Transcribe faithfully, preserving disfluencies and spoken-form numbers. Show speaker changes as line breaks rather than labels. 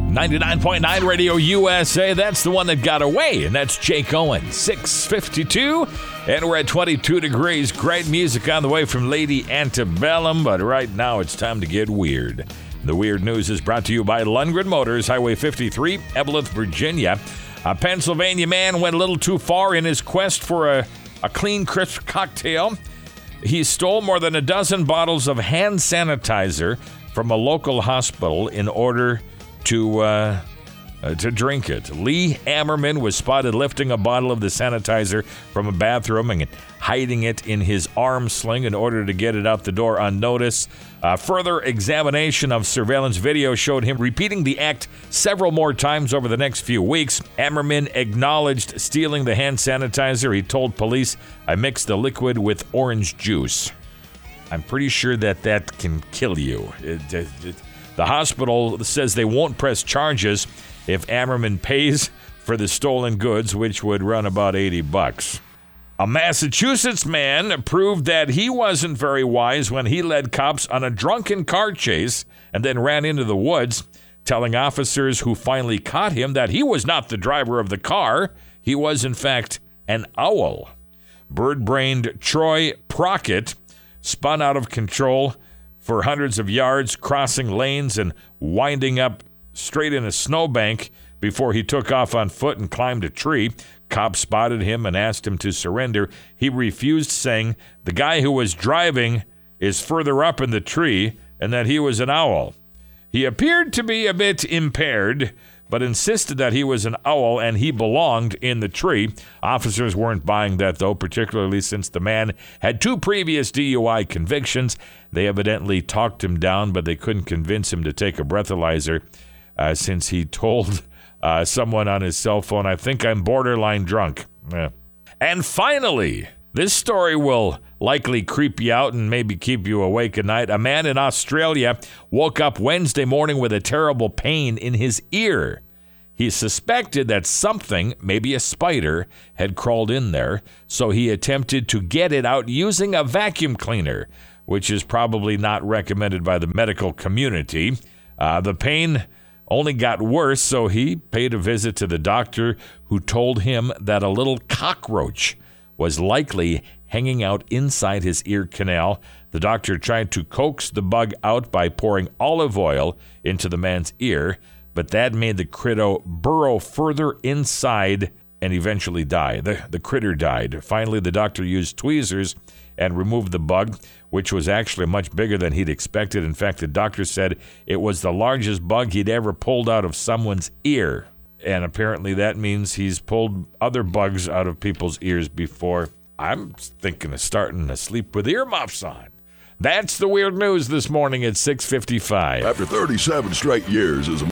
ninety-nine point nine Radio U S A, that's the one that got away, and that's Jake Owen, six fifty-two, and we're at twenty-two degrees. Great music on the way from Lady Antebellum, but right now it's time to get weird. The weird news is brought to you by Lundgren Motors, Highway fifty-three, Eveleth, Virginia. A Pennsylvania man went a little too far in his quest for a, a clean, crisp cocktail. He stole more than a dozen bottles of hand sanitizer from a local hospital in order to uh, uh, to drink it. Lee Ammerman was spotted lifting a bottle of the sanitizer from a bathroom and hiding it in his arm sling in order to get it out the door unnoticed. Uh, further examination of surveillance video showed him repeating the act several more times over the next few weeks. Ammerman acknowledged stealing the hand sanitizer. He told police, "I mixed the liquid with orange juice." I'm pretty sure that that can kill you. It, it, it, the hospital says they won't press charges if Ammerman pays for the stolen goods, which would run about eighty bucks. A Massachusetts man proved that he wasn't very wise when he led cops on a drunken car chase and then ran into the woods, telling officers who finally caught him that he was not the driver of the car. He was, in fact, an owl. Bird-brained Troy Prockett spun out of control for hundreds of yards, crossing lanes and winding up straight in a snowbank before he took off on foot and climbed a tree. Cops spotted him and asked him to surrender. He refused, saying the guy who was driving is further up in the tree and that he was an owl. He appeared to be a bit impaired, but insisted that he was an owl and he belonged in the tree. Officers weren't buying that, though, particularly since the man had two previous D U I convictions. They evidently talked him down, but they couldn't convince him to take a breathalyzer uh, since he told uh, someone on his cell phone, "I think I'm borderline drunk." Yeah. And finally, this story will likely creep you out and maybe keep you awake at night. A man in Australia woke up Wednesday morning with a terrible pain in his ear. He suspected that something, maybe a spider, had crawled in there, so he attempted to get it out using a vacuum cleaner, which is probably not recommended by the medical community. Uh, the pain only got worse, so he paid a visit to the doctor, who told him that a little cockroach was likely hanging out inside his ear canal. The doctor tried to coax the bug out by pouring olive oil into the man's ear, but that made the critter burrow further inside and eventually die. The, the critter died. Finally, the doctor used tweezers and removed the bug, which was actually much bigger than he'd expected. In fact, the doctor said it was the largest bug he'd ever pulled out of someone's ear. And apparently that means he's pulled other bugs out of people's ears before. I'm thinking of starting to sleep with earmuffs on. That's the weird news this morning at six fifty-five.
After thirty-seven straight years as a